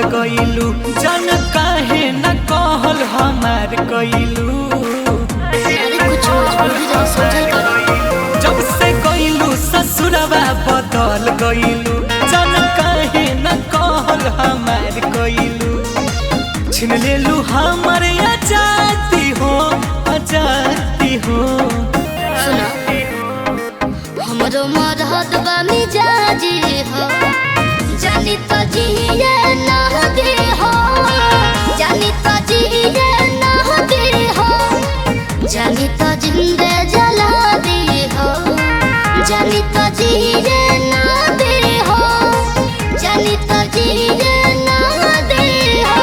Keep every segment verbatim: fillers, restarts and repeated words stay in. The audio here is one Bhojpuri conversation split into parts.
गइलू जन काहे न कहल हमार कइलू। जब से गइलू ससुरवा बदल गइलू जन काहे न कहल हमार कइलू। छिन लेलू हमर आजादी हो आजादी हो। हमरो मरहत बा मिजाजी हो जानी तो जिए ना दे हो जानी तो जिए ना दे हो जानी तो जिंदे जला दे हो जानी तो जिए ना दे हो जानी तो जिए ना दे हो।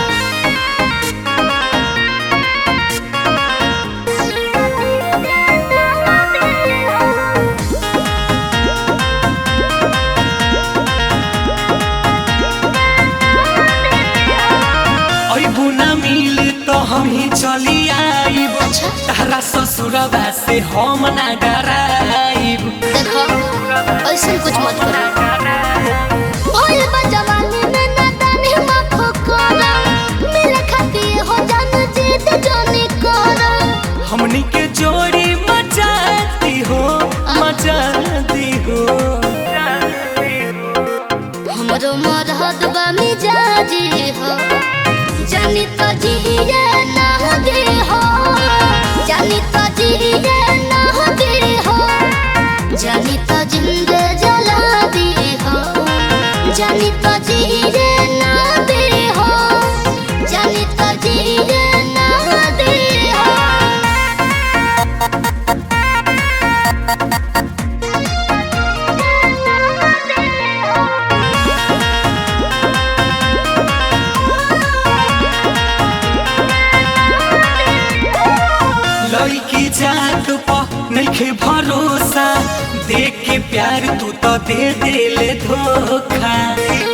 मिल तो हम ही चली आइब तारा ससुरवा से हम ना डराइब। देखो ऐसा कुछ मत करो भोल बजवानी में ना दानी माफ करो मिले खाती हो जान जीत जानी करो। हमनी के जोड़ी मचाती हो मचाती हो। हमरो मरहत बा मिजाजी हो जानी तो जिए ना दे हो जानी तो जिए ना दे हो जानी तो जिंदे जला दे हो जानी तो जिए ना दे हो जानी तो जिए ना दे हो। लड़की जात पर नइखे भरोसा देख के प्यार तू तो दे देले धोखा।